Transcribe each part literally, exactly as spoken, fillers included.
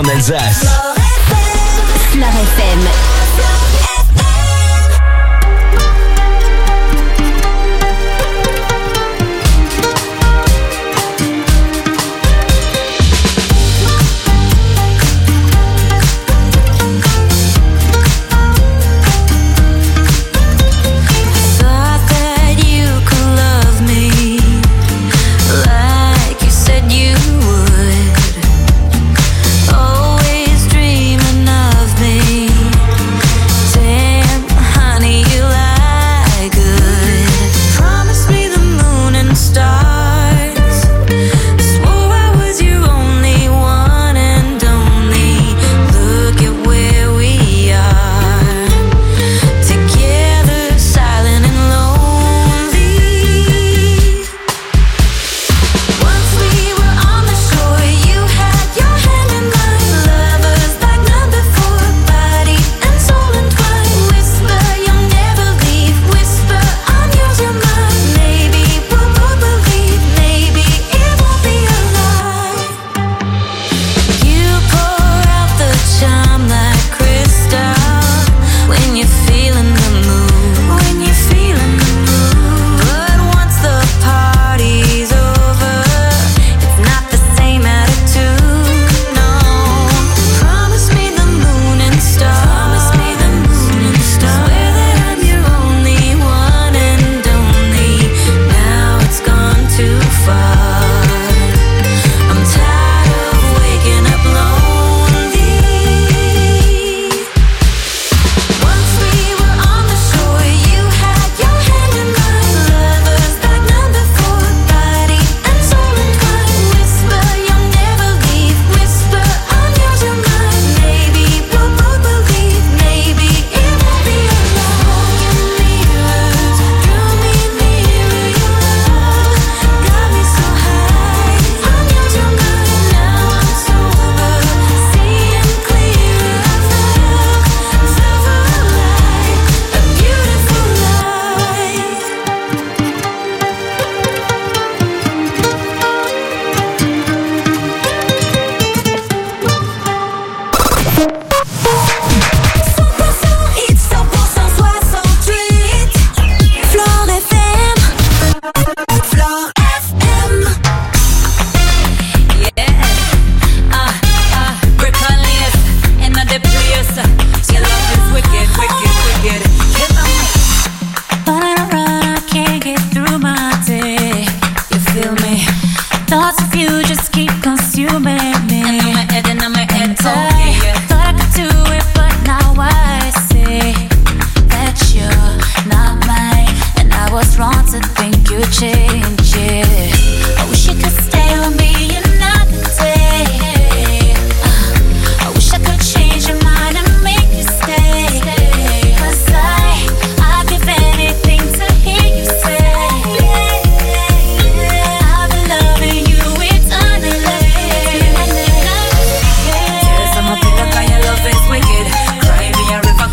en Alsace. Fleur F M.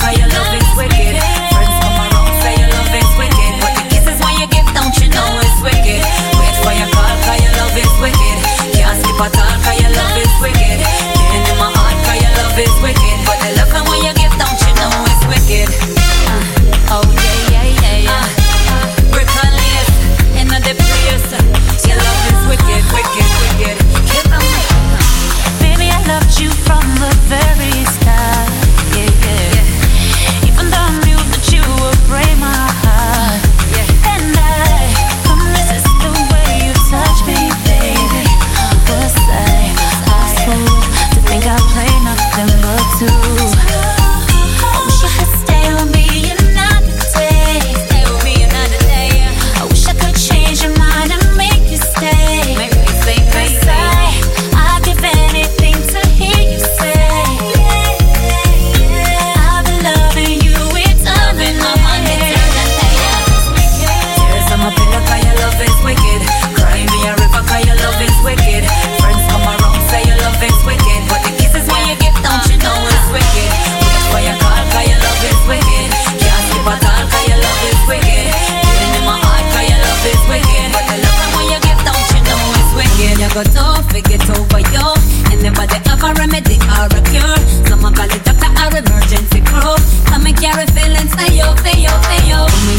Friends come around, say your love is wicked, but the kisses when you give, don't you know it's wicked?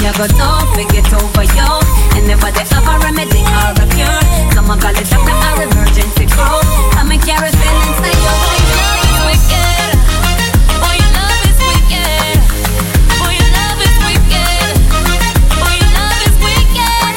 you got to forget over you. And never they have a remedy or a cure. Some of call it doctor or emergency crew. I make you feel inside your body. Love is wicked. Oh, your love is wicked. Oh, your love is wicked. Oh, your love is wicked.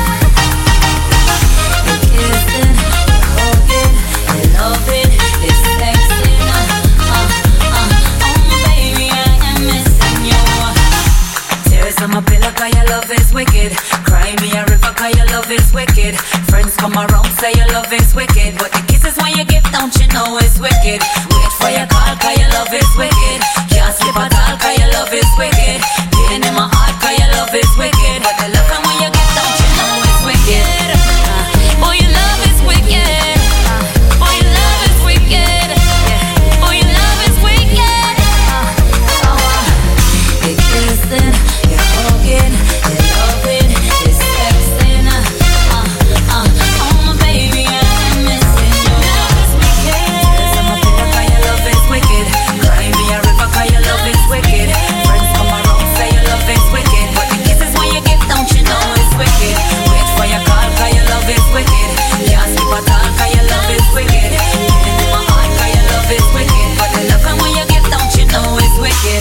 You kiss it, you hug it, you love it, it's sexy. Uh, uh, uh. Oh, my baby, I am missing you. Tears on my pillow 'cause your love is wicked. Cry me a river 'cause your love is wicked. Friends come around say your love is wicked, but the kisses when you give don't you know it's wicked. Wait for your call 'cause your love is wicked. Can't sleep at all 'cause your love is wicked. Pain in my heart 'cause your love is wicked, but the love when you give don't you know it's wicked. Uh, oh, your love is wicked. Uh, oh, your love is wicked. Yeah. Oh, your love is wicked. Uh, oh, uh, you kiss it, you hug it, you love it, it's sexy. Uh, uh, uh, oh my baby, I'm missing you. Love is wicked. Some of people 'cause your love is wicked. Cry me a river 'cause your love is wicked. Friends come around say your love is wicked, but the kisses when you give don't you know it's wicked. Wait for your call 'cause your love is wicked. Can't sleep at all 'cause your love is wicked. Pain in my heart 'cause your love is wicked, but the love when you give don't you know it's wicked.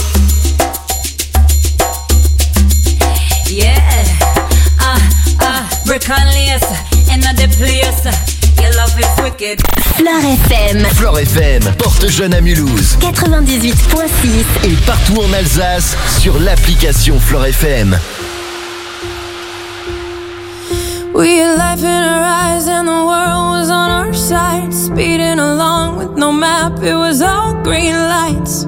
Yeah, ah, ah, brick and lace, in the place, your love is wicked. Fleur F M. Fleur F M, porte jeune à Mulhouse. quatre-vingt-dix-huit virgule six. Et partout en Alsace, sur l'application Fleur F M. We had life in our eyes and the world was on our side. Speeding along with no map, it was all green lights.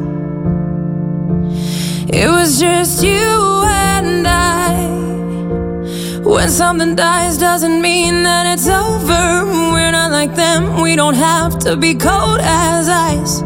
It was just you and I. When something dies doesn't mean that it's over. We're not like them, we don't have to be cold as ice.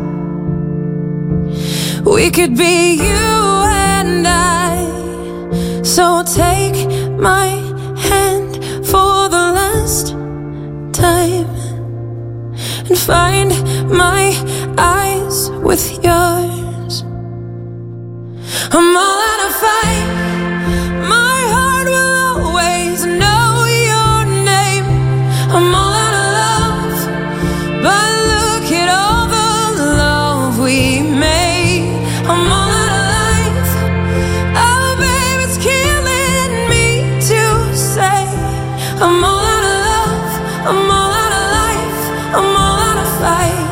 We could be you and I. So take my hand for the last time and find my eyes with yours. I'm all out of fight. My heart will always know your name. I'm all out of love, but look at all the love we made. I'm all out of life. Oh, babe, it's killing me to say. I'm all out of love. I'm all out of life. I'm all out of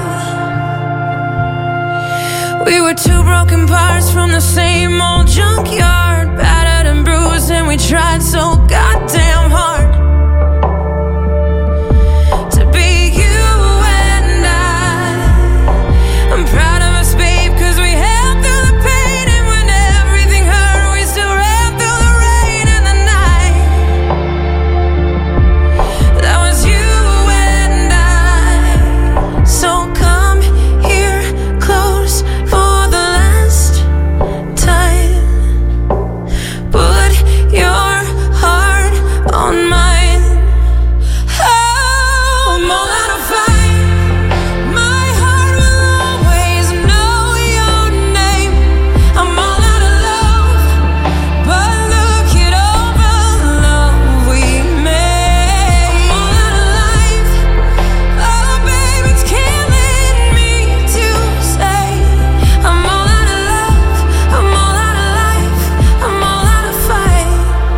fight. We were two broken parts from the same old junkyard, battered and bruised, and we tried so goddamn hard to be you and I. I'm proud of us, babe, 'cause we held through the pain, and when everything hurt, we still ran through the rain and the night. That was you and I. So come here close for the last time. Put your heart on mine. Oh, I'm all out of fight. My heart will always know your name. I'm all out of love, but look at all the love we made. I'm all out of life. Oh, babe, it's killing me to say. I'm all out of love. I'm all out of life. I'm all out of fight.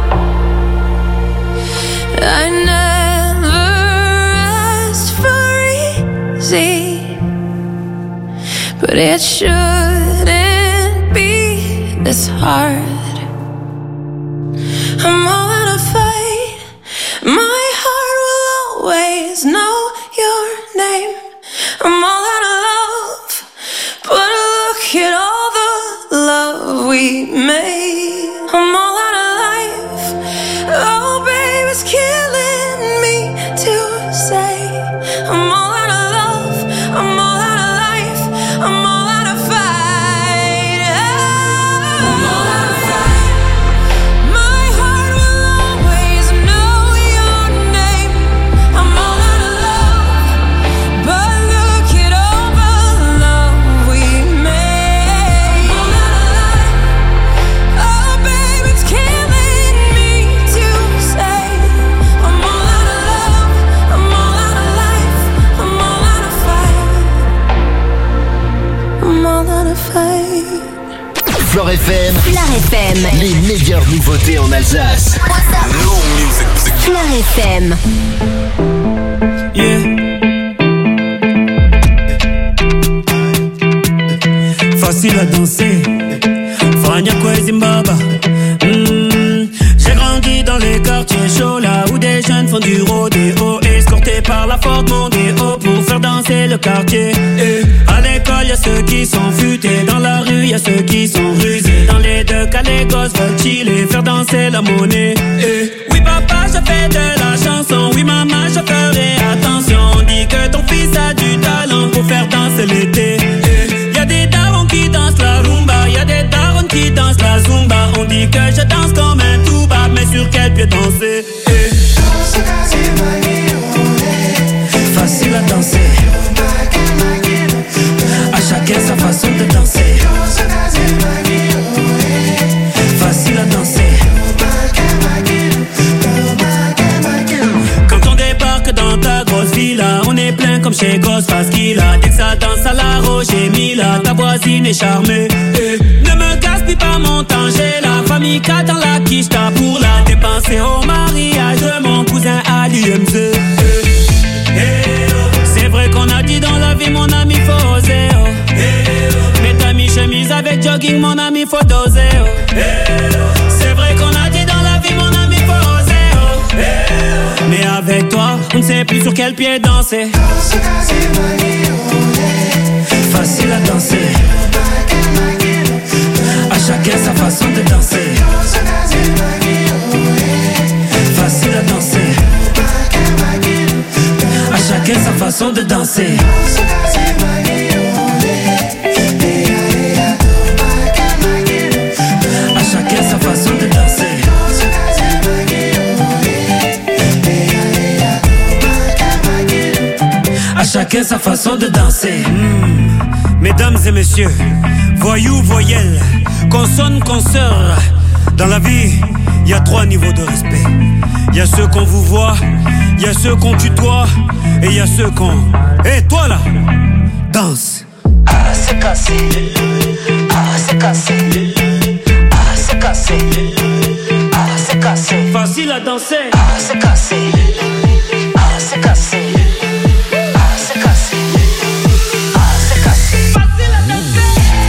I never asked for easy, but it shouldn't be this hard. I'm all out of fight. My heart will always know your name. I'm all out of love, but look at all the love we made. I'm all out of life. Oh, babe, it's killing me to say. I'm all out of love. I'm all out of life. I'm all out of fight. F M. Les meilleures nouveautés en Alsace. Fleur F M. Yeah. Facile à danser. Fania Zimbabwe. Mm. J'ai grandi dans les quartiers chauds, là où des jeunes font du rodéo, escortés par la Ford Mondeo pour faire danser le quartier. Et à l'école, y'a ceux qui sont futés, dans la rue, y'a ceux qui sont rusés. Dans les deux cas, les gosses veulent chiller, faire danser la monnaie. Et oui, papa, je fais de la chanson. Oui, maman, je ferai attention. On dit que ton fils a du talent pour faire danser l'été. Et y'a des darons qui dansent la rumba, y'a des darons qui dansent la zumba. On dit que je danse comme un tuba, mais sur quel pied danser? Et facile à danser, à chacun sa façon de danser. Facile à danser. Quand on débarque dans ta grosse villa, on est plein comme chez Ghostface Killah. Dès que ça danse à la Roger Mila, ta voisine est charmée. Et ne me gaspille pas mon temps, j'ai la famille K dans la quicheta pour la dépenser au mariage de mon cousin Ali M Z. C'est vrai qu'on a dit dans la vie, mon ami, faut oser. Oh. Mais t'as mis chemise avec jogging, mon ami, faut doser. Oh. C'est vrai qu'on a dit dans la vie, mon ami, faut oser. Oh. Mais avec toi, on ne sait plus sur quel pied danser. Facile à danser, à chacun sa façon de danser. Facile à danser, à chacun sa façon de danser. À chacun sa façon de danser. À chacun sa façon de danser. Mmh. Mesdames et messieurs, voyous, voyelles, consonnes, consoeurs. Dans la vie, il y a trois niveaux de respect. Il y a ceux qu'on vous voit, il y a ceux qu'on tutoie, et il y a ceux qu'on... Hé, hey, toi là, danse. Ah, c'est cassé. Ah, c'est cassé. Ah, c'est cassé. Ah, c'est cassé. Facile à danser. Ah, c'est cassé. Ah, c'est cassé. Ah, c'est cassé. Ah, c'est cassé. Facile à danser.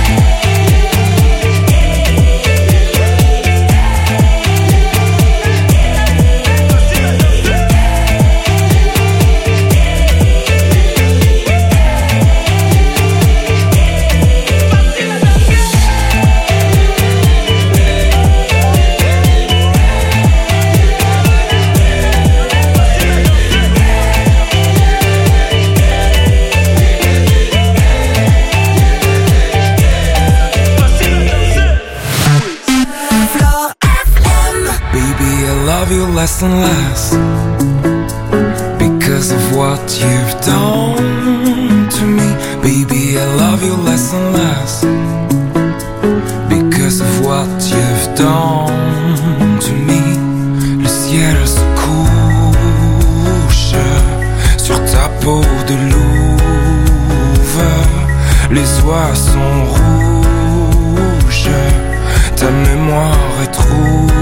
Less and less because of what you've done to me. Baby, I love you less and less because of what you've done to me. Le ciel se couche sur ta peau de louve. Les oies sont rouges, ta mémoire est trouble.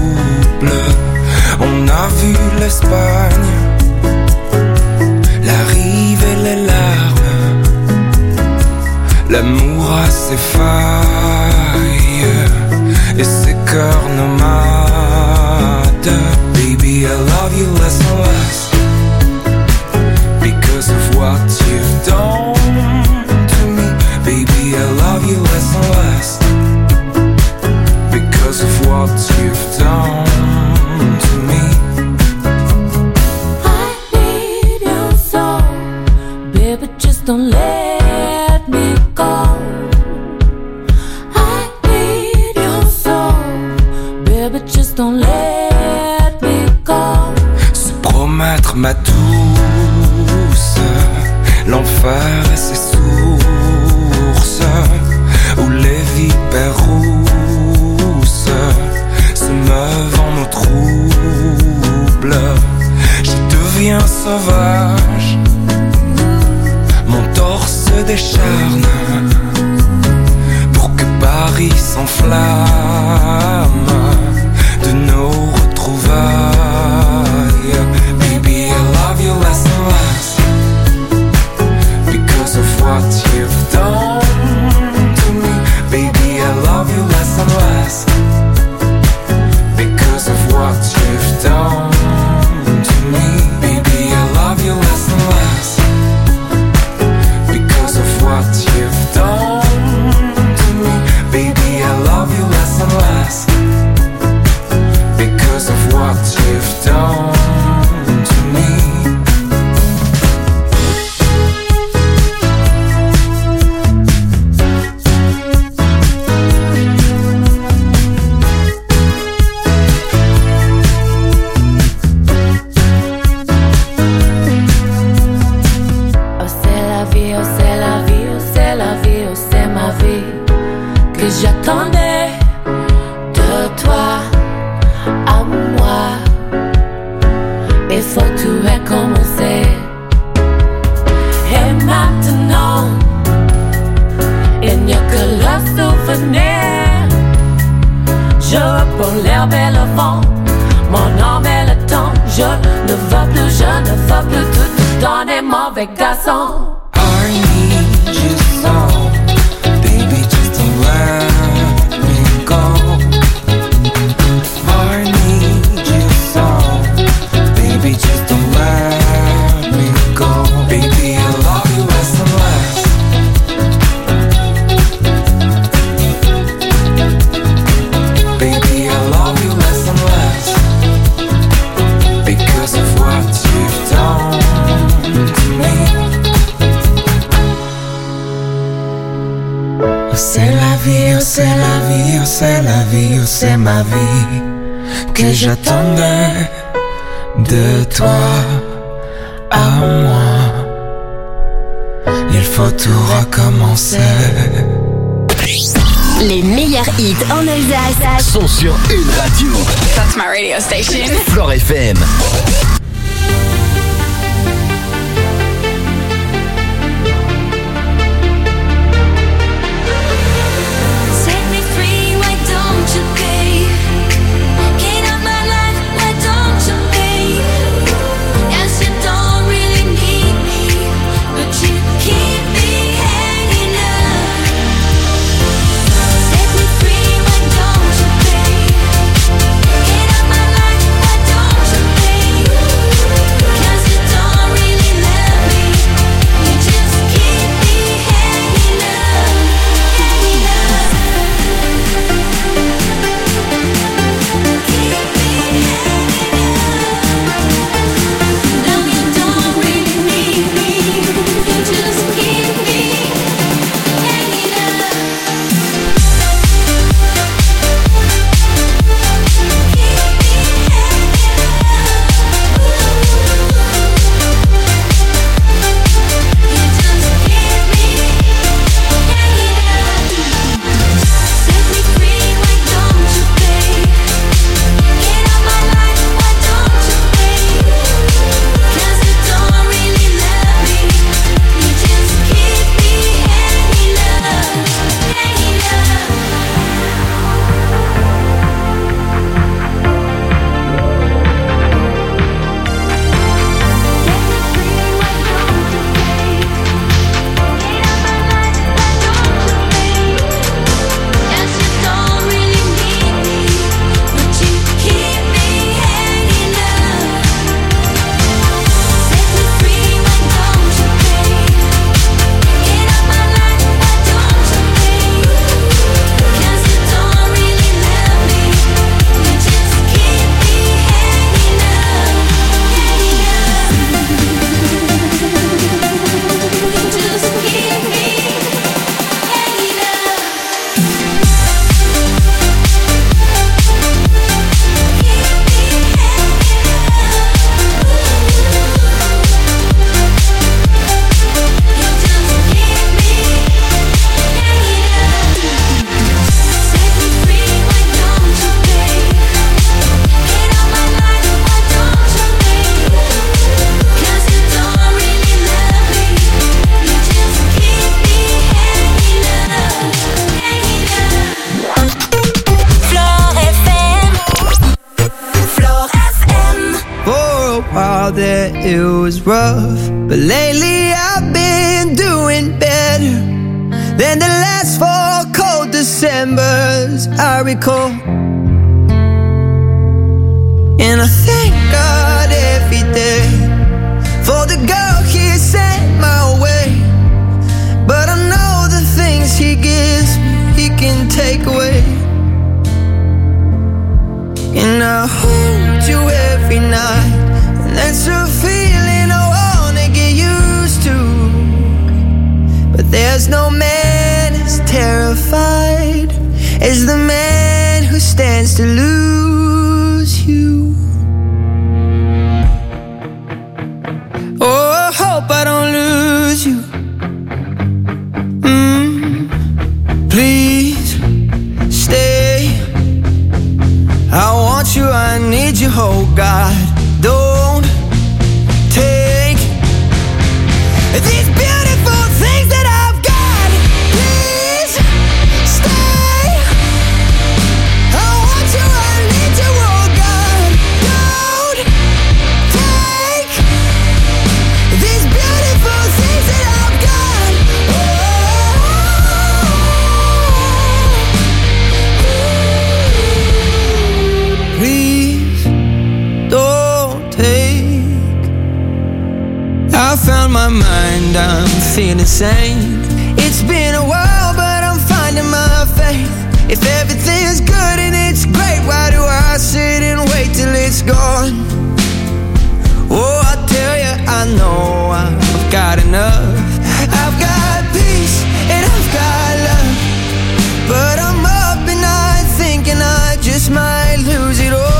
On a vu l'Espagne, la rive et les larmes. L'amour a ses failles et ses cœurs nomades. Baby, I love you less and less because of what you've done to me. Baby, I love you less and less because of what you've done. Don't let me go. I need your soul, baby, just don't let me go. Se promettre ma douce, l'enfer et ses sources, où les vipères rousses se meuvent en eau trouble. Je deviens sauvage, mon torse décharne pour que par l'esprit s'enflamme de nos retrouvailles. Baby, I love you less and less because of what you've done to me. Baby, I love you less and less because of what you've done to me. Baby, I love you less and less because of what you've done to me. Baby, I love you less and less because of what you've done to me. Oh c'est la vie, oh c'est la vie, oh c'est la vie, oh c'est ma vie que j'attendais de toi à moi. Il faut tout recommencer. Et maintenant, il n'y a que le souvenir. Je reprends l'herbe et le vent, mon âme et le temps. Je ne veux plus, je ne veux plus tout te donner, mauvais garçon. I need you so, baby, just don't let me go. I need you so, baby, just don't let me go. Baby, I love you less and less Baby, I love you less and less because of what you've done to me. Oh, c'est la vie, oh c'est la vie, oh c'est la vie, oh c'est ma vie que j'attendais de toi à moi. Il faut tout recommencer. Les meilleurs hits en Alsace sont sur une radio. That's my radio station. Floor F M. Set me free, why don't you pay? Get out my life, why don't you pay? Yes, you don't really need me, but you keep me hanging up. Set me free, why don't you pay? Get out my life, why don't you pay? while there it was rough. But lately I've been doing better than the last four cold Decembers I recall. And I thank God every day for the girl He sent my way. But I know the things He gives me, He can take away. And I hold you every night, and that's a feeling I wanna get used to. But there's no man as terrified as the man who stands to lose you. Oh, I hope I don't lose you. Mm, please stay. I want you, I need you, oh God. Don't take these beautiful things that I've got. Please stay. I want you, I need you, oh God. Don't take these beautiful things that I've got. Oh, please don't take. I found my mind, I'm feeling sane. It's been a while, but I'm finding my faith. If everything's good and it's great, why do I sit and wait till it's gone? Oh, I tell you, I know I've got enough. I've got peace and I've got love, but I'm up at night thinking I just might lose it all.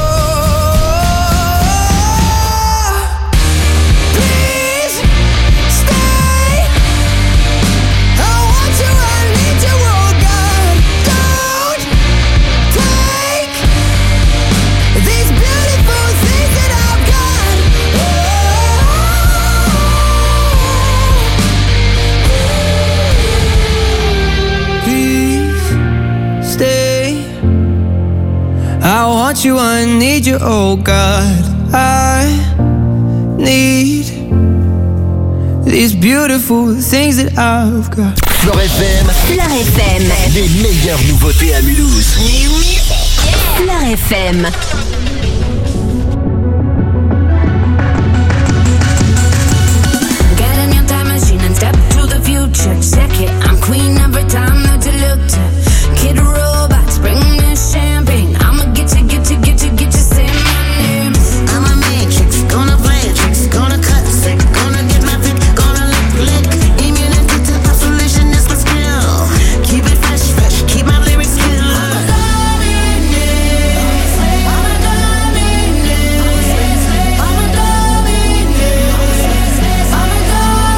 Please stay. I want you, I need you, oh God. Don't take these beautiful things that I've got. Please stay. I want you, I need you, oh God. I need these beautiful things that I've got. Flore F M, Flore F M. les meilleures nouveautés à Mulhouse. Flore F M. Get in your time machine and step to the future. Check it, I'm queen every time that you look to. Kid robots, bring me champagne. I'ma get you, get you, get you, get you, say my name. I'm a matrix, gonna play tricks, gonna cut sick, gonna get my pick, gonna lick, lick. Immunity to isolation is my skill. Keep it fresh, fresh, keep my lyrics skill. I'm a dominant, I'm a dominant, I'm a dominant, I'm a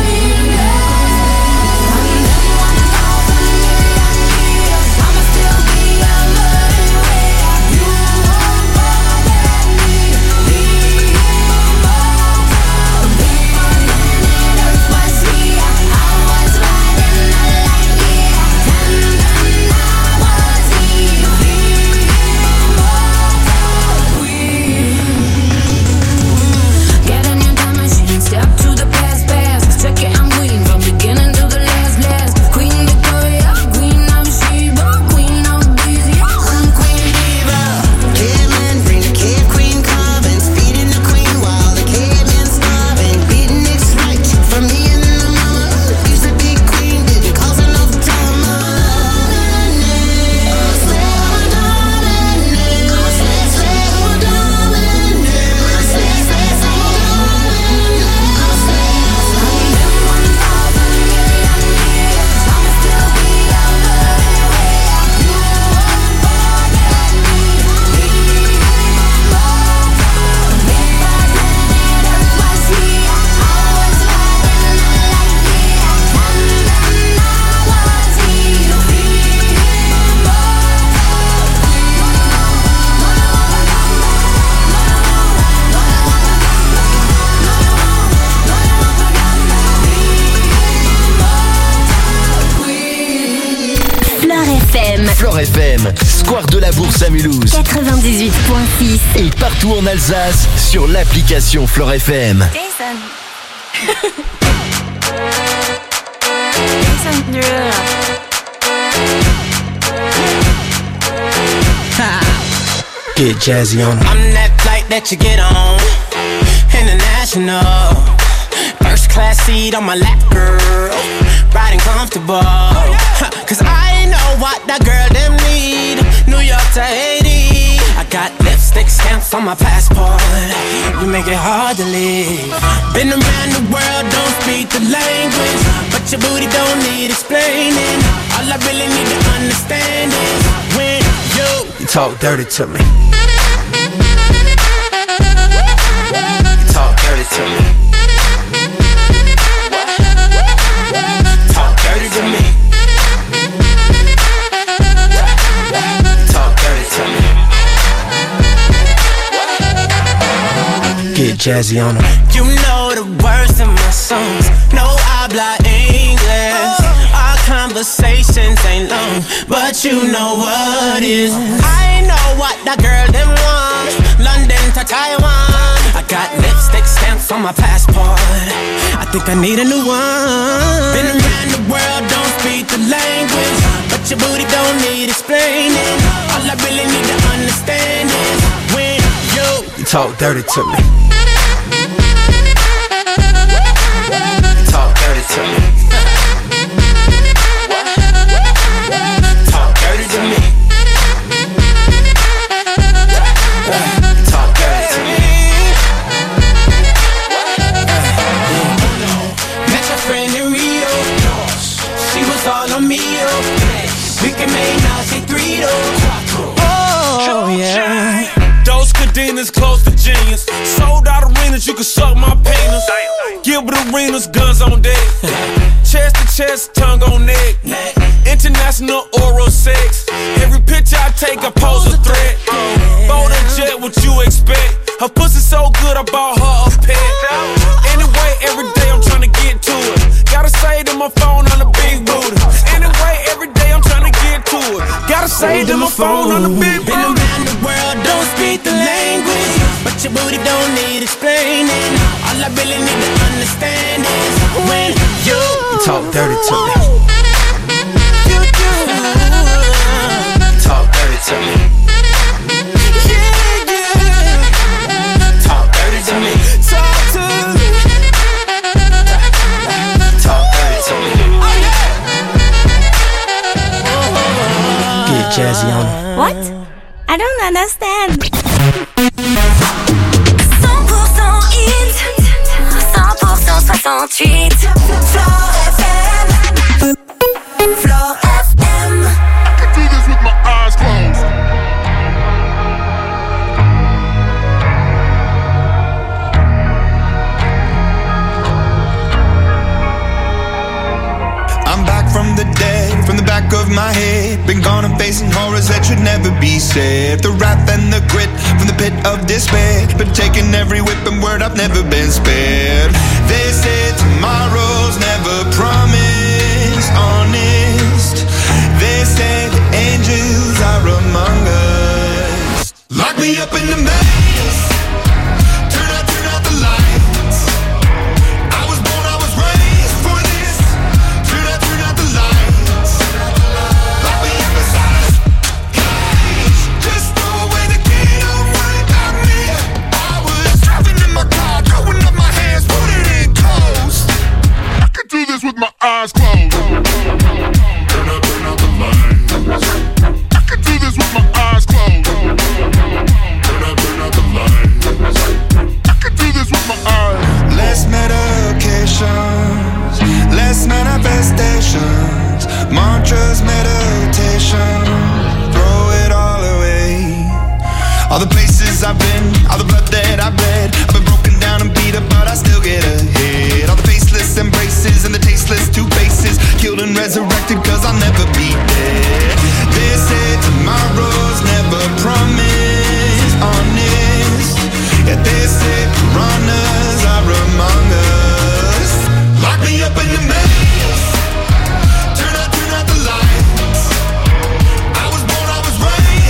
I'ma still be a murderer. You won't bother me. Be immortal. Be my planet Earth was here. I was riding a light year, and then I was here. Be immortal. Get in your time machine and step to the past, past. Check it, I'm queen from beginning to the last, last. Queen Victoria, Queen of Sheba, Queen of Breezy, I'm Queen Diva. Caveman, bring the cave queen carvings, feeding the queen while the caveman's starving. Beating it right from me and the mama. Used to be queen, didn't cause enough drama. Flore F M. Flore F M, square de la Bourse à Mulhouse. quatre-vingt-dix-huit virgule six. Et partout en Alsace sur l'application Flore F M. Jason. Jason Derulo. Get jazzy on. I'm that flight that you get on. International. First class seat on my lap, girl. Riding comfortable. Cause I know what that girl them need. New York to Haiti. I got lipstick stamps on my passport. You make it hard to leave. Been around the world, don't speak the language. But your booty don't need explaining. All I really need to understand is when you, You talk dirty to me. talk dirty to me. Talk dirty to me. Talk dirty to me. Get jazzy on 'em. You know the words in my songs. No habla English. Our conversations ain't long, but you know what is. I know what that girl them want. London to Taiwan. I got lipstick stamps on my passport. I think I need a new one. Been around the world, don't speak the language, but your booty don't need explaining. All I really need to understand is when you, You talk dirty to me. talk dirty to me. Talk dirty to me. Talk dirty to me. Met your friend in Rio. She was all on me. We can make now see three though. Oh yeah. Those cadenas close to genius. Sold out arenas, you can suck my penis. Gilbert Arenas, guns on deck. Chest to chest, tongue on neck. International oral sex. Every picture I take, I pose a threat. Bold and jet, what you expect? Her pussy so good, I bought her a pet. Anyway, every day I'm trying to get to it. Gotta say to my phone on the big booty. Anyway, every day I'm trying to get to it. Gotta say to my phone on the big booty. Been around the world, don't speak the language, but your booty don't need explaining. All I really need to understand is when you, You talk dirty to me. you do. Talk dirty to me. Yeah, yeah. Talk dirty to me. Talk to me. Talk dirty to me. Get jazzy on 'em. What? I don't understand. cent pour cent hit, cent pour cent soixante-huit. Flore F M. Flore F M. I can do this with my eyes closed. I'm back from the dead, from the back of my head. Been gone and facing horrors that should never be said. The wrath and the grit from the pit of despair. Been taking every whip and word, I've never been spared. They say tomorrow's never promised, honest. They say the angels are among us. Lock me up in the maze. Turn out, turn out the lights. I was born, I was raised for this. Turn out, turn out the lights. Lock me up inside a cage. Just throw away the key, don't worry about me. I was driving in my car, throwing up my hands, put it in close. I can do this with my eyes closed. Turn out, turn out the lights. I can do this with my eyes closed. Turn out, turn out the lights. I can do this with my eyes. Less medications, less manifestations, mantras, meditation, throw it all away. All the places I've been, all the blood that I've bled, I've been broken down and beat up, but I still get ahead. All the faceless embraces and the tasteless two faces, killed and resurrected, cause I'll never be dead. They say tomorrow's never promised, honest. Yeah, they say piranhas are among us. Lock me up in the maze. Turn out, turn out the lights. I was born, I was raised.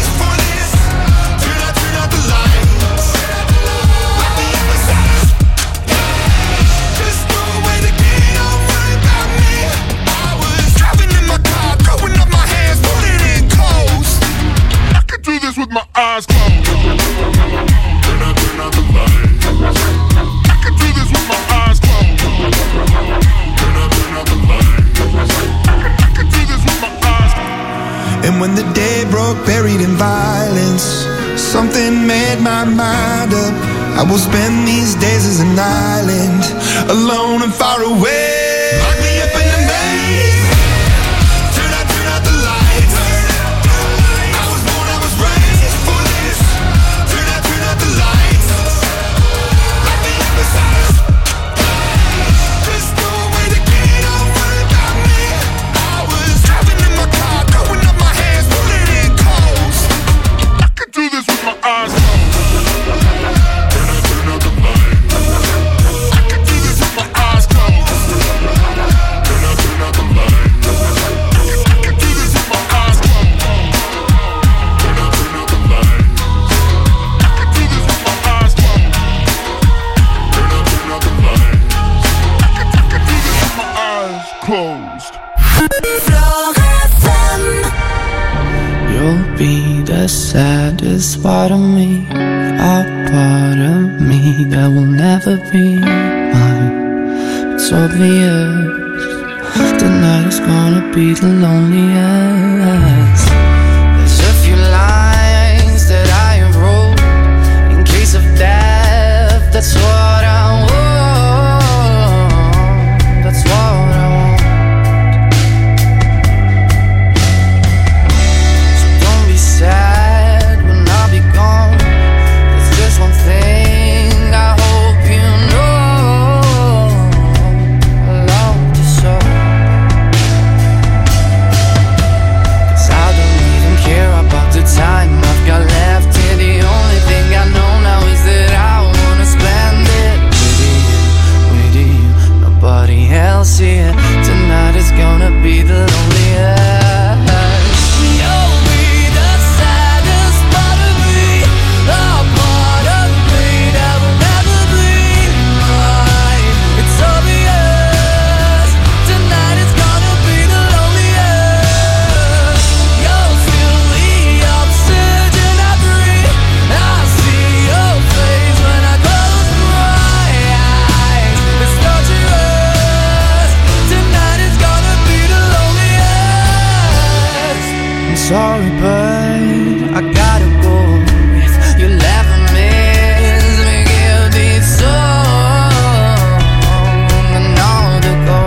broke, buried in violence. Something made my mind up. I will spend these days as an island, alone and far away. Lock me up in a maze. Turn out, turn out the lights. I was born, I was raised for this. Turn out, turn out the lights. Lock me up inside a there's no way to get over about me. I was driving in my car, throwing up my hands, pulling in close. I could do this with my eyes closed. Turn out, turn out the lights. I could do this with my eyes closed. Turn out, turn out the lights. I could do this with my eyes closed. Turn out, turn out the lights. I could do this with my eyes closed. Turn out, turn out the lights. Closed. You'll be the saddest part of me, a part of me that will never be mine. It's obvious tonight is gonna be the loneliest. There's a few lines that I have wrote in case of death. That's what I want. That's what I want. So don't be sad when I'll be gone. There's just one thing I hope you know. I love you so. 'Cause I don't even care about the time I've got left here. The only thing I know now is that I wanna spend it with you, with you. Nobody else here. Tonight is gonna be the loneliest. You'll be the saddest part of me, a part of me that will never be mine. It's obvious. Tonight is gonna be the loneliest. You'll feel the oxygen I breathe. I see your face when I close my eyes. It's torturous. Tonight is gonna be the loneliest. I'm sorry, but I gotta go. If you'll ever miss me, give this song another go.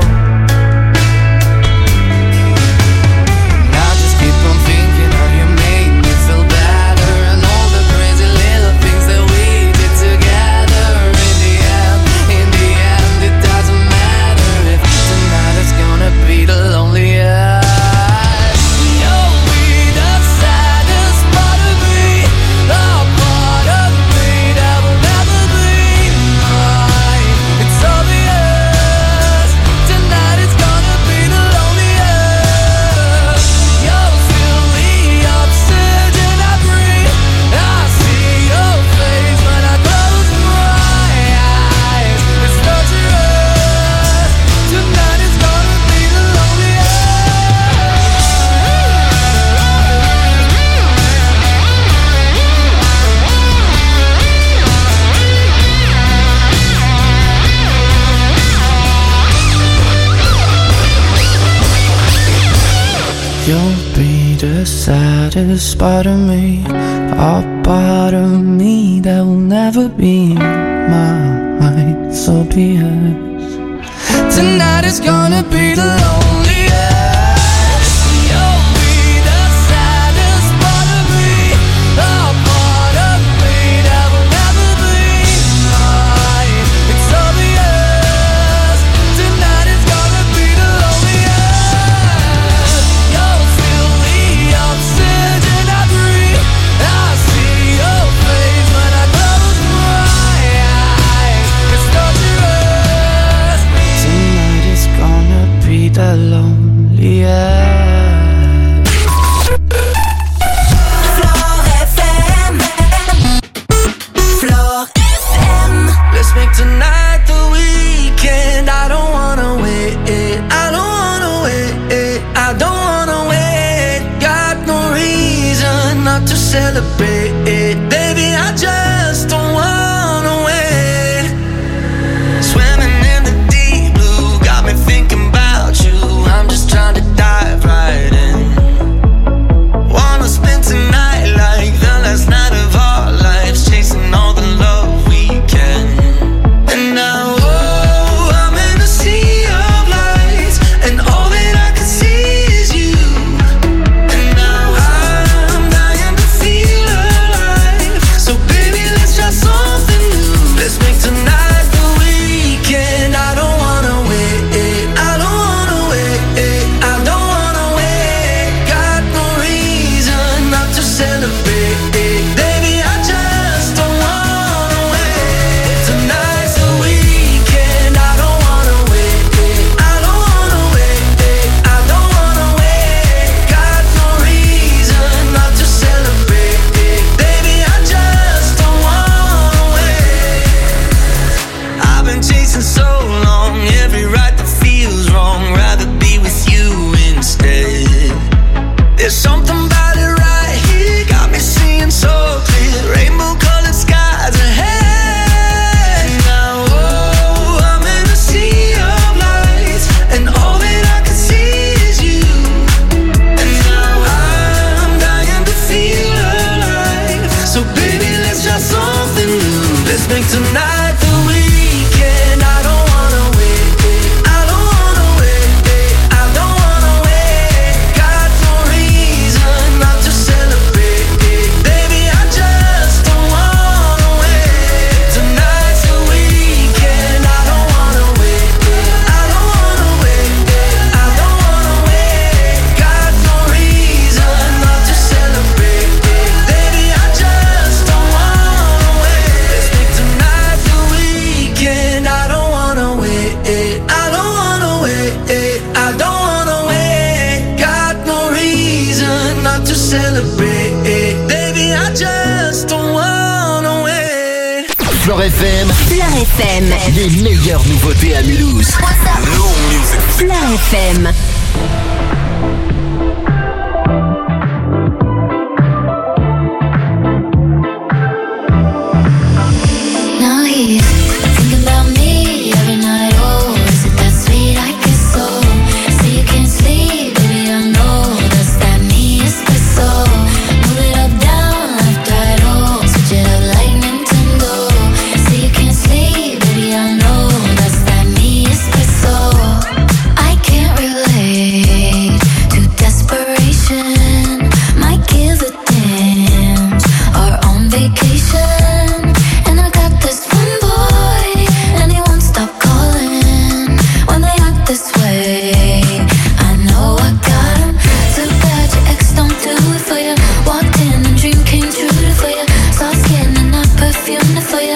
And I just keep on thinking how you make me feel better, and all the crazy little things that we did together. In the end, in the end, it doesn't matter if tonight is gonna be the loneliest. You'll be the saddest part of me, a part of me that will never be mine. It's obvious. Tonight is gonna be the loneliest. You'll feel the oxygen I breathe. I see your face when I close my eyes. It's torturous. Tonight is gonna be the loneliest. You'll be the saddest part of me, a part of me that will never be mine. So be it. Tonight is gonna be the loneliest. You'll be the saddest part of me, a part of me that will never be mine. It's obvious. Tonight is gonna be the loneliest. You'll feel the oxygen I breathe. I see your face when I close my eyes. It's torturous. Tonight is gonna be the loneliest. Floor F M. Floor F M. Let's make tonight the weekend. I don't wanna wait. I don't wanna wait. I don't wanna wait. Got no reason not to celebrate. Baby, I just don't wanna wait. Swimming in the deep blue got me thinking about you. I'm just trying to dive right in. Wanna spend tonight make tonight the weekend. I don't wanna wait, I don't wanna wait, I don't wanna wait. Got no reason not to celebrate, baby, I just don't wanna wait. Tonight's the weekend. I don't wanna wait, I don't wanna wait, I don't wanna wait. Got no reason not to celebrate, baby, I just don't wanna wait. Let's make tonight the weekend. I don't wanna wait, I don't wanna wait, I don't wanna wait. Got no reason not to celebrate, baby, I just don't wanna wait. Flore F M. Flore F M. Les meilleures nouveautés à Mulhouse. Flore F M. Now he's thinking about me every night. Oh, is it that sweet? I guess so. Say you can't sleep, baby, I know that's that me espresso. Move it up, down, left, right, oh, switch it up like Nintendo. Say you can't sleep, baby, I know that's that me espresso. I can't relate to desperation. Might give a damn. Are on vacation. And I got this one boy, and he won't stop calling when they act this way. I know I got him. Too bad your ex don't do it for you. Walked in and dream came true for you. Soft skin and not perfume for you.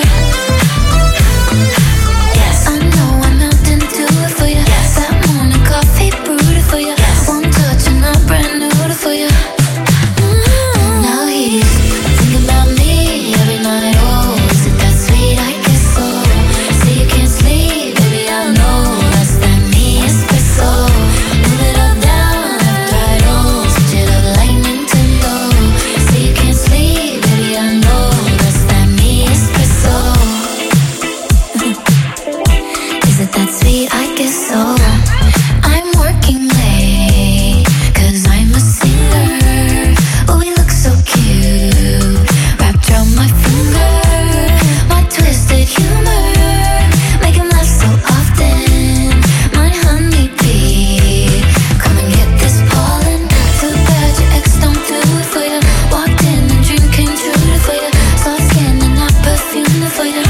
Yes, I know I'm out and do it for you. That morning coffee brewed for you. One touch and I'm brand new for you. Now he's thinking about me every night. Oh, is it that sweet? I guess so. Say you can't sleep, baby, I know that's that me espresso. Move it up, down, left, right, oh, switch it up like Nintendo. Say you can't sleep, baby, I know that's that me espresso. Is it that sweet? I guess so. I'm working late, cause I'm a singer. Oh, we look so cute, wrapped around my finger. My twisted humor, make him laugh so often. My honeybee, come and get this pollen. Too bad your ex don't do it for you. Walked in and dream came true for you. Soft skin and not perfume for you.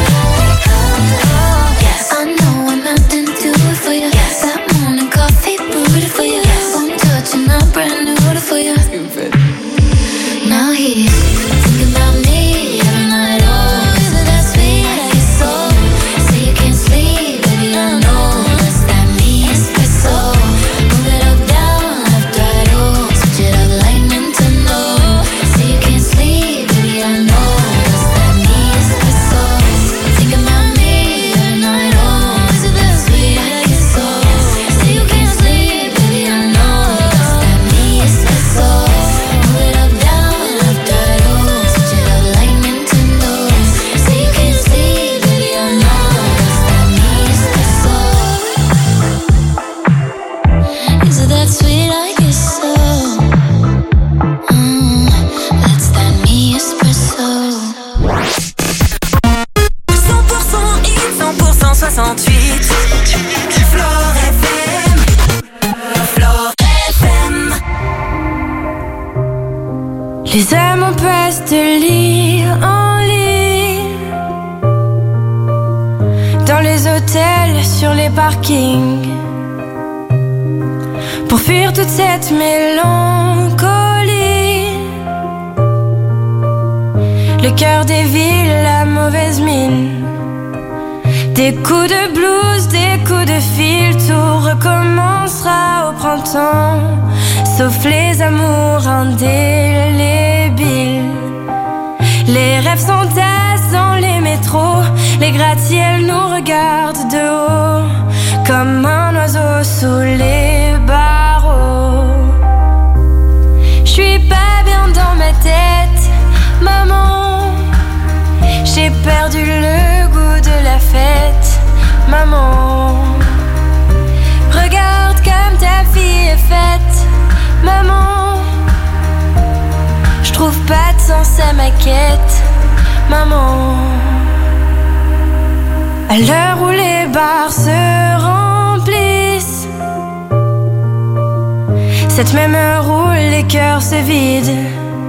Yes, I know I'm out and do it for you. That morning coffee brewed for you. One touch and I'm brand new for you. Now he's thinking about me every night. Oh, is it that sweet? I guess so. Say you can't sleep, baby, I know that's that me espresso. Move it up, down, left, right, oh, switch it up like Nintendo. Say you can't sleep, baby, I know that's that me espresso. Thinking about me every night. Oh, is it that sweet? I guess so. Say you can't sleep, baby, I know that's that me espresso. Move it up, down, left, right, oh, switch it up like Nintendo. Say you can't sleep, baby, I know that's that me espresso. Is it that sweet? I guess so. Mm, that's that me espresso. cent pour cent hit, cent pour cent soixante-huit. Flore F M. Flore F M. Les hommes on passe de lit en lit, dans les hôtels, sur les parkings, pour fuir toute cette mélancolie. Le cœur des villes, la mauvaise mine, des coups de blues, des coups de fil. Tout recommencera au printemps, sauf les amours indélébiles. Les rêves s'entassent dans les métros, les gratte-ciels nous regardent de haut, comme un oiseau sous les barreaux. J'suis pas bien dans ma tête, maman. J'ai perdu le goût de la fête, maman. Regarde comme ta fille est faite, maman. J'trouve pas de sens à ma quête, maman. À l'heure où les bars se remplissent, cette même heure où les cœurs se vident,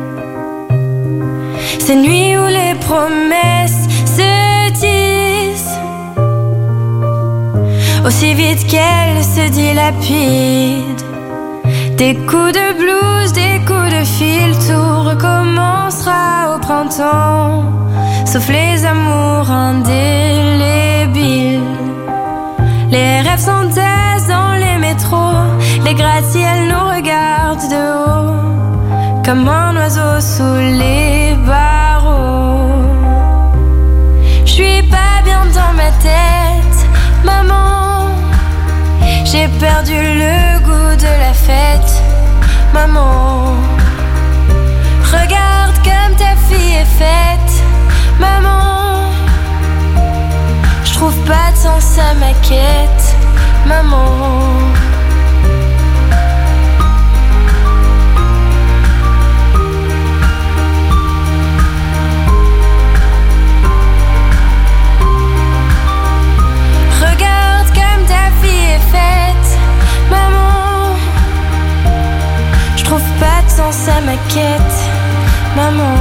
ces nuits où les promesses se disent aussi vite qu'elles se dilapident. Des coups de blues, des coups de fil, tout recommencera au printemps, sauf les amours indélébiles. Les rêves s'entassent dans les métros, les gratte-ciels nous regardent de haut, comme un oiseau sous les barreaux. J'suis pas bien dans ma tête, maman. J'ai perdu le goût de la fête, maman. Regarde comme ta fille est faite, maman. J'trouve pas de sens à ma quête, maman. Regarde comme ta fille est faite, maman. J'trouve pas de sens à ma quête, maman.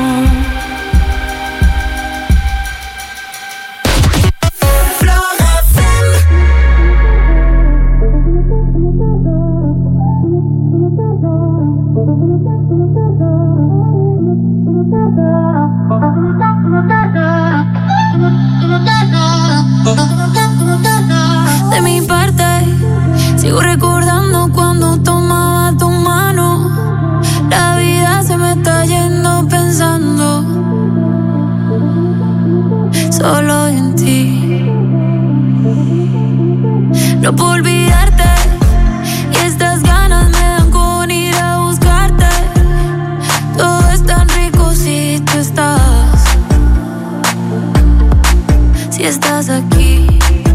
De mi parte, sigo recordando cuando tomaba tu mano. La vida se me está yendo pensando solo en ti. No puedo olvidarte y estas ganas me dan con ir a buscarte. Todo es tan rico si tú estás, si estás aquí.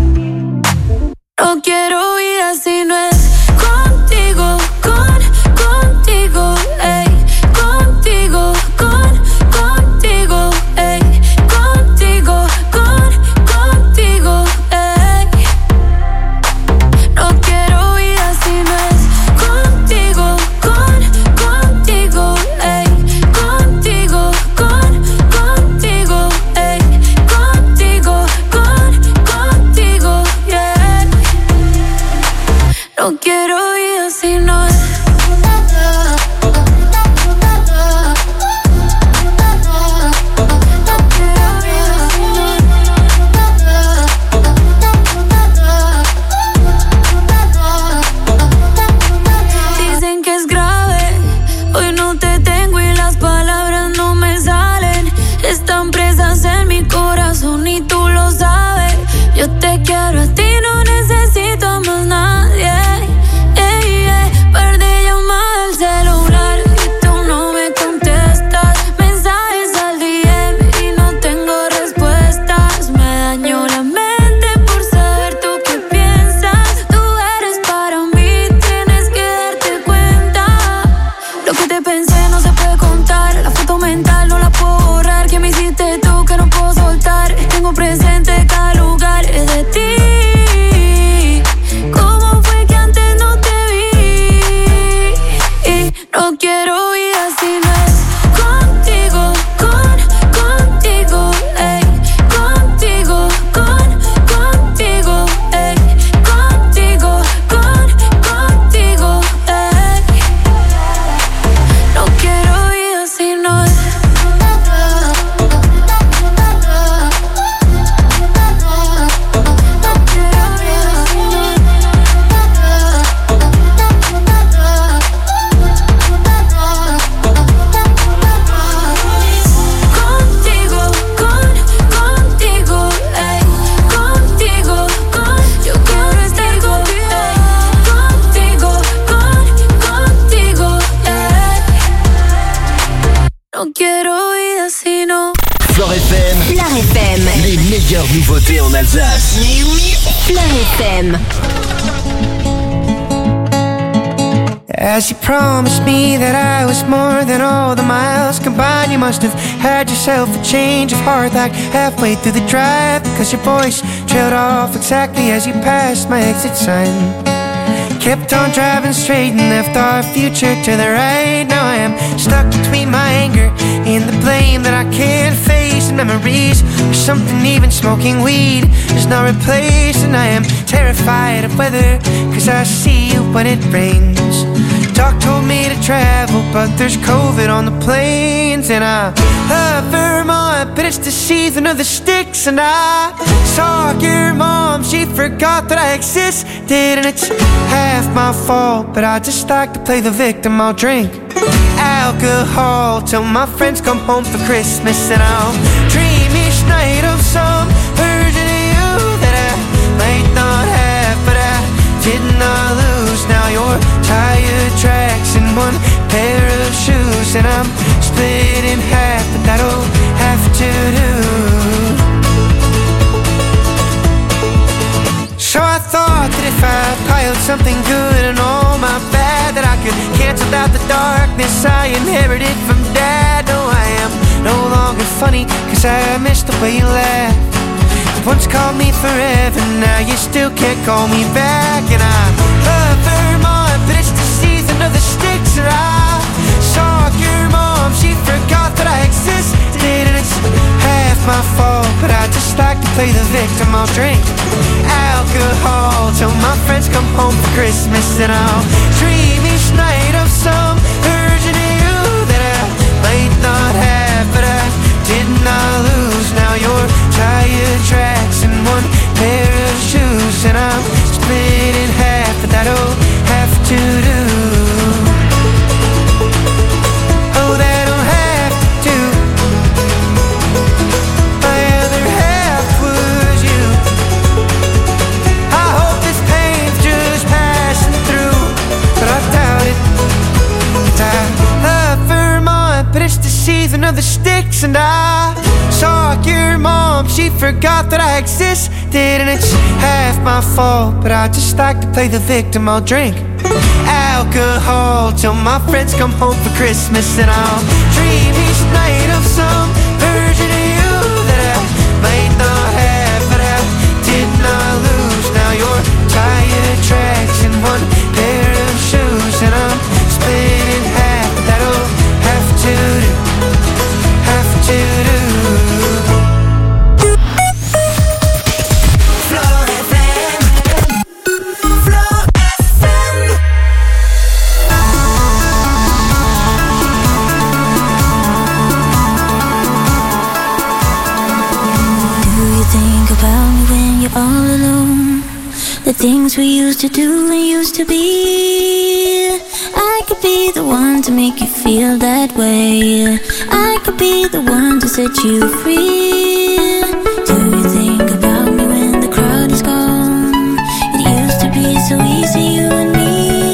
No quiero vida si no es contigo, con, contigo, ey, contigo, con, contigo, ey, contigo, con, contigo, ey. No quiero vida si no es contigo, con, contigo, ey, contigo, con, contigo, ey, contigo, con, contigo, yeah. No quiero vida si no es. Dicen que es grave, hoy no te tengo y las palabras no me salen. Están presas en mi corazón y tú lo sabes. Yo te quiero a ti, no necesito a más nadie. Ey, ey, perdí llamada al celular y tú no me contestas. Mensajes al D M y no tengo respuestas. Me dañó la mente por saber tú qué piensas. Tú eres para mí, tienes que darte cuenta. Lo que te pensé no se puede contar. La foto mental no la puedo borrar. ¿Qué me hiciste tú que no puedo soltar? Tengo presente cada lugar de ti. ¿Cómo fue que antes no te vi? Y no quiero vida si no es contigo, con, contigo, ey, contigo, con, contigo, ey, contigo, con, contigo, ey. No quiero vida si no es. Contigo, con, contigo, ey, contigo, con, yo quiero estar contigo, contigo, con, contigo, ey. No quiero vida si no. Flore F M. Flore F M. Les meilleures nouveautés en Alsace. Flore F M. As you promised me that I was more than all the miles combined, you must have had yourself a change of heart like halfway through the drive, because your voice trailed off exactly as you passed my exit sign. Kept on driving straight and left our future to the right. Now I am stuck between my anger and the blame that I can't face, and memories or something even smoking weed is not replaced. And I am terrified of weather, cause I see you when it rains. Doc told me to travel, but there's COVID on the planes. And I love Vermont, but it's the season of the sticks. And I saw your mom, she forgot that I existed. And it's half my fault, but I just like to play the victim. I'll drink alcohol till my friends come home for Christmas. And I'll dream each night of some version of you that I might not have, but I did not lose. Now you're tire tracks and one pair of shoes, and I'm split in half, but that'll have to do. So I thought that if I piled something good and all my bad, that I could cancel out the darkness I inherited from Dad. No, I am no longer funny, cause I miss the way you laugh. Once called me forever, now you still can't call me back. And I love Vermont, but it's the season of the sticks. And I saw your mom, she forgot that I existed. And it's half my fault, but I just like to play the victim. I'll drink alcohol till my friends come home for Christmas. And I'll dream each night of some version of you that I might not have, but I did not lose. Now you're tire tracks and one pair of shoes, and I'm split in half, but that'll have to do. Oh, that'll have to. My other half was you. I hope this pain's just passing through, but I doubt it. I love Vermont, but it's the season of the sticks. And I saw your mom, she forgot that I existed. And it's half my fault, but I just like to play the victim. I'll drink alcohol till my friends come home for Christmas. And I'll dream each night of some version of you that I might not have, but I did not lose. Now you're tire tracks and one pair of shoes, and I'm split in half, but that'll have to do. Have to do. All alone, the things we used to do and used to be. I could be the one to make you feel that way. I could be the one to set you free. Do you think about me when the crowd is gone? It used to be so easy, you and me.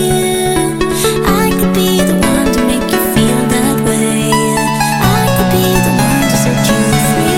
I could be the one to make you feel that way. I could be the one to set you free.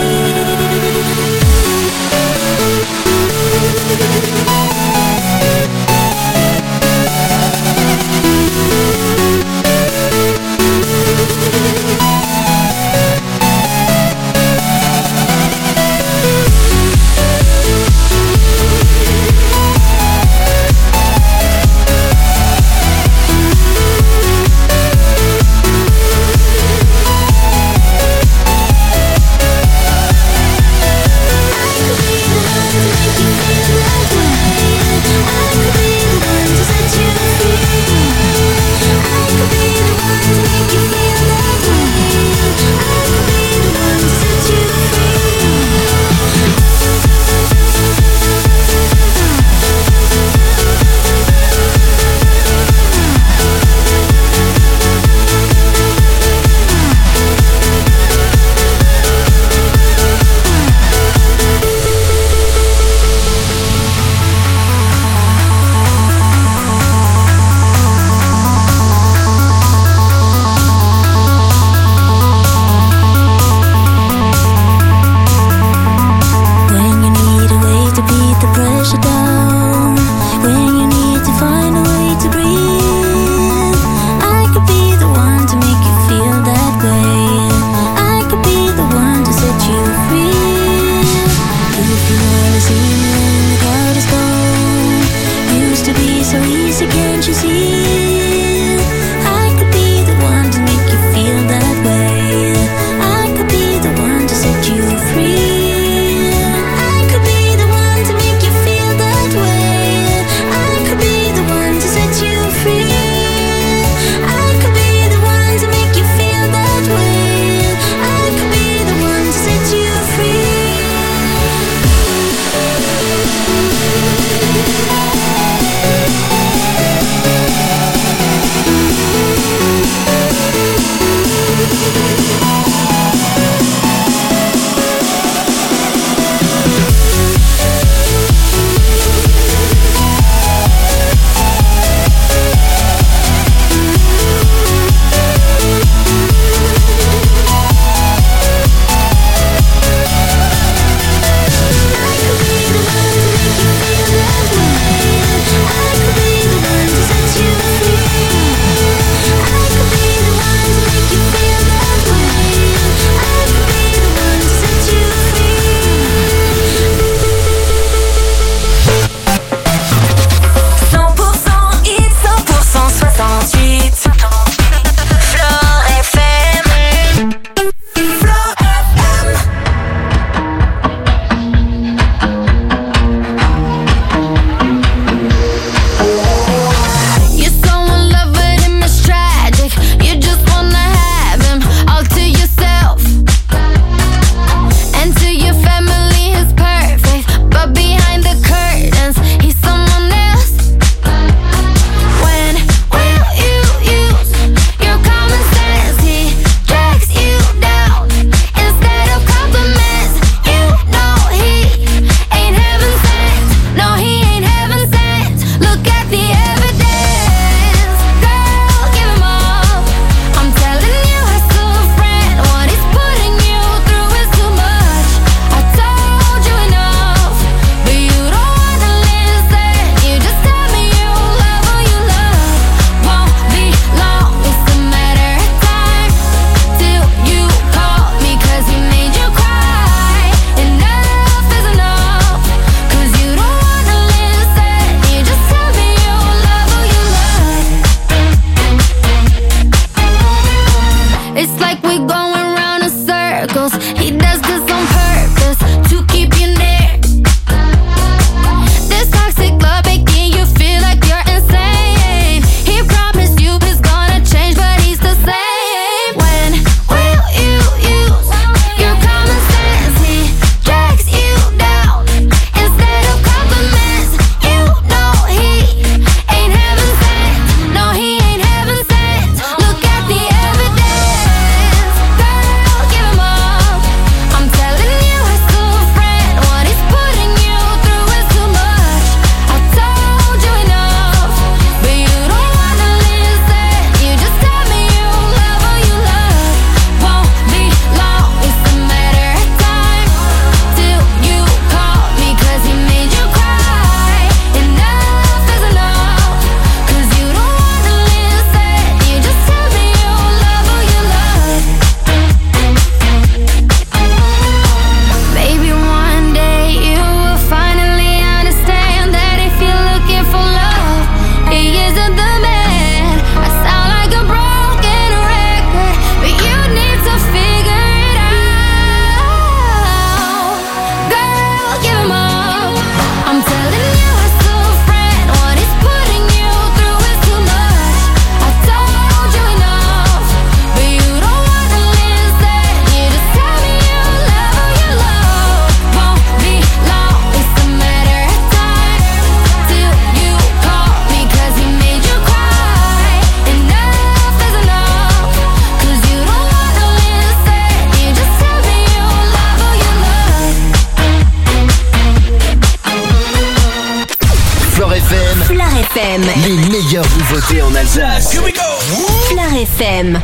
F M. Les meilleures nouveautés en Alsace. Here we go. Fleur F M.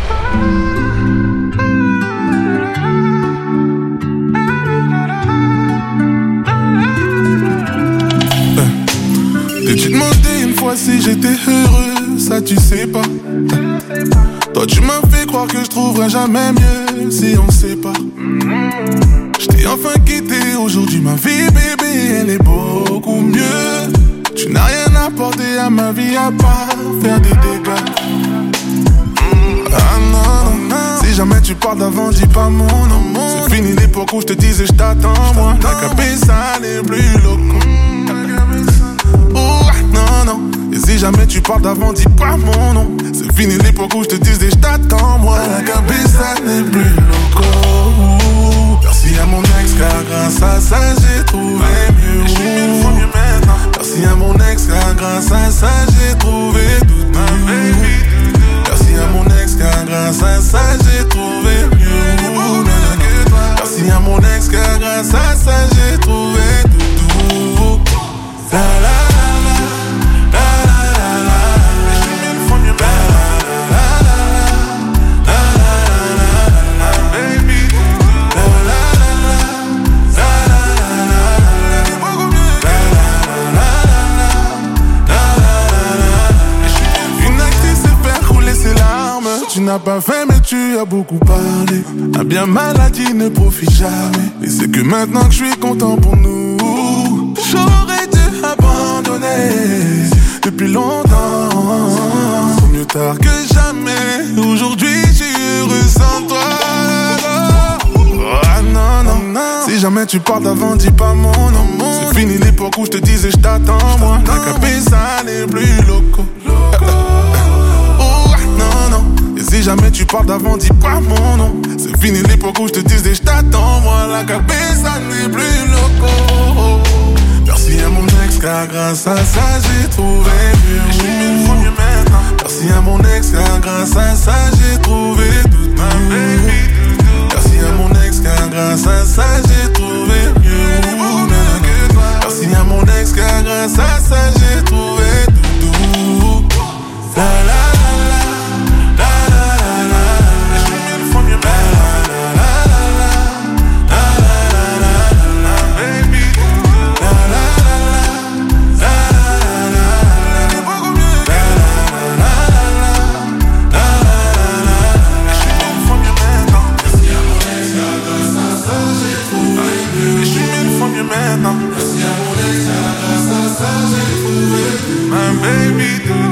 T'es-tu demandé une fois si j'étais heureux? Ça tu sais pas. Toi tu m'as fait croire que je trouverais jamais mieux si on sait pas. J't'ai enfin quitté, aujourd'hui ma vie bébé elle est beaucoup mieux. Tu n'as rien apporté à ma vie à part faire des dégâts. Ah non, non, non. Si jamais tu parles d'avant, dis pas mon nom. C'est fini l'époque où je te disais je t'attends moi. La cabeza n'est plus loco. Oh non, non. Et si jamais tu parles d'avant, dis pas mon nom. C'est fini l'époque où je te disais je t'attends moi. La cabeza n'est plus loco. Merci à mon ex car grâce à ça j'ai trouvé mieux. Merci à mon ex car grâce à ça j'ai trouvé toute ma vie. Merci à mon ex car grâce à ça j'ai trouvé mieux. Merci à mon ex car grâce à ça j'ai trouvé tout. La la la la la la la. Tu n'as pas fait mais tu as beaucoup parlé. Un bien maladie ne profite jamais. Et c'est que maintenant que je suis content pour nous. J'aurais dû abandonner depuis longtemps. C'est mieux tard que jamais. Aujourd'hui je suis heureux sans toi. Ah non, non, non. Si jamais tu parles d'avant, dis pas mon nom. C'est fini l'époque où je te disais je t'attends moi. La cabeza n'est plus loco. Si jamais tu parles d'avant, dis pas mon nom. C'est fini l'époque où je te disais je t'attends moi. La cabeza n'est plus loco. Merci à mon ex car grâce à ça j'ai trouvé mieux. Merci à mon ex car grâce à ça j'ai trouvé toute ma vie. Merci à mon ex car grâce à ça j'ai trouvé mieux. Merci à mon ex car grâce à ça j'ai trouvé tout. La la. Maintenant, merci à mon ex, grâce à ça j'ai trouvé ma baby.